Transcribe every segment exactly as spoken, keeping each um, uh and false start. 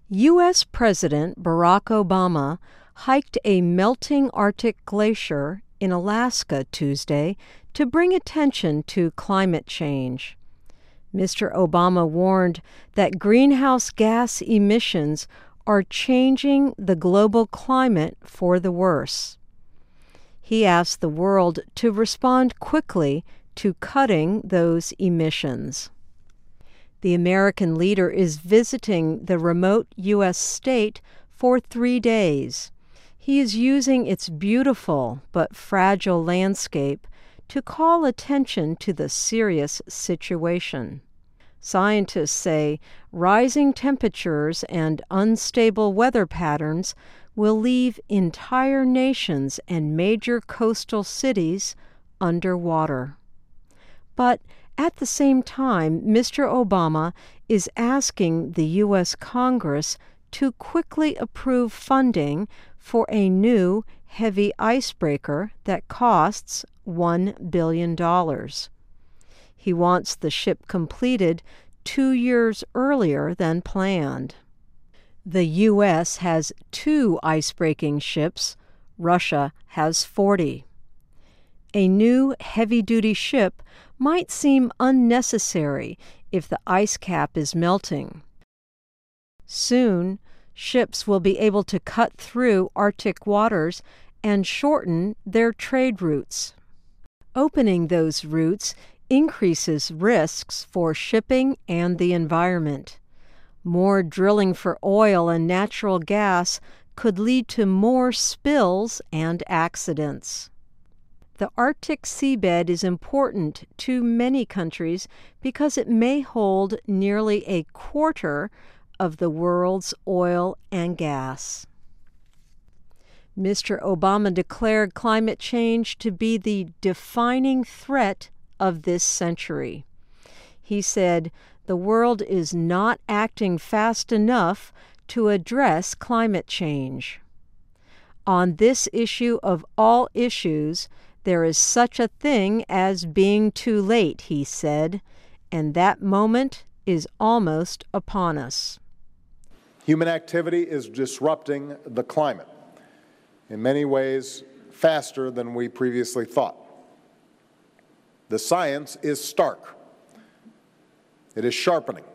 U S President Barack Obama hiked a melting Arctic glacier in Alaska Tuesday to bring attention to climate change. Mister Obama warned that greenhouse gas emissions are changing the global climate for the worse. He asked the world to respond quickly to cutting those emissions. The American leader is visiting the remote U S state for three days. He is using its beautiful but fragile landscape to call attention to the serious situation. Scientists say rising temperatures and unstable weather patterns will leave entire nations and major coastal cities underwater. But at the same time, Mister Obama is asking the U S Congress to quickly approve funding for a new heavy icebreaker that costs one billion dollars. He wants the ship completed two years earlier than planned. The U S has two icebreaking ships. Russia has forty. A new heavy-duty ship might seem unnecessary if the ice cap is melting. Soon, ships will be able to cut through Arctic waters and shorten their trade routes. Opening those routes increases risks for shipping and the environment. More drilling for oil and natural gas could lead to more spills and accidents. The Arctic seabed is important to many countries because it may hold nearly a quarter of the world's oil and gas. Mister Obama declared climate change to be the defining threat of this century. He said, "The world is not acting fast enough to address climate change. On this issue of all issues, there is such a thing as being too late," he said, "and that moment is almost upon us." Human activity is disrupting the climate in many ways faster than we previously thought. The science is stark. It is sharpening.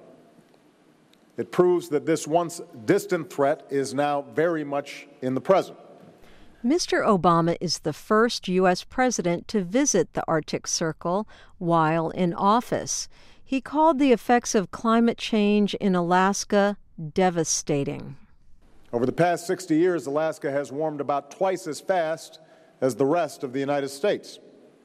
It proves that this once distant threat is now very much in the present. Mister Obama is the first U S president to visit the Arctic Circle while in office. He called the effects of climate change in Alaska devastating. Over the past sixty years, Alaska has warmed about twice as fast as the rest of the United States.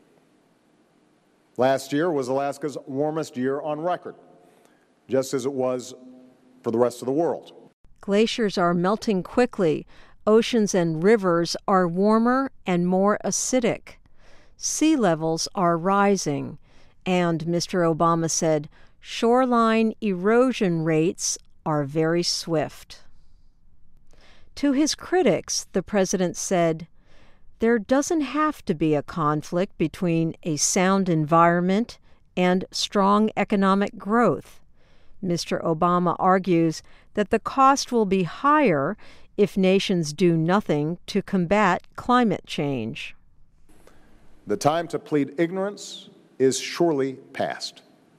Last year was Alaska's warmest year on record, just as it was for the rest of the world. Glaciers are melting quickly. Oceans and rivers are warmer and more acidic. Sea levels are rising. And Mister Obama said, shoreline erosion rates are very swift. To his critics, the president said, "There doesn't have to be a conflict between a sound environment and strong economic growth." Mister Obama argues that the cost will be higher if nations do nothing to combat climate change. The time to plead ignorance is surely past.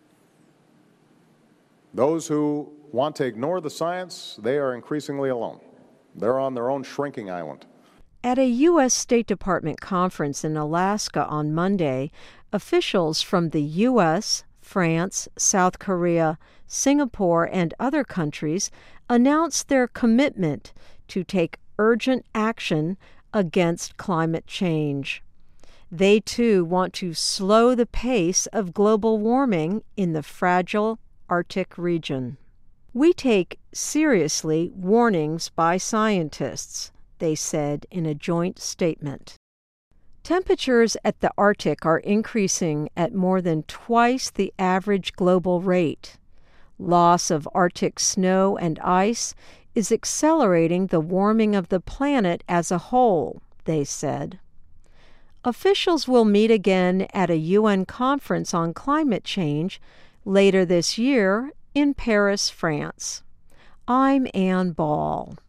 Those who want to ignore the science, they are increasingly alone. They're on their own shrinking island. At a U S State Department conference in Alaska on Monday, officials from the U S, France, South Korea, Singapore, and other countries announced their commitment to take urgent action against climate change. They, too, want to slow the pace of global warming in the fragile Arctic region. "We take seriously warnings by scientists," they said in a joint statement. Temperatures at the Arctic are increasing at more than twice the average global rate. Loss of Arctic snow and ice is accelerating the warming of the planet as a whole, they said. Officials will meet again at a U N conference on climate change later this year in Paris, France. I'm Ann Ball.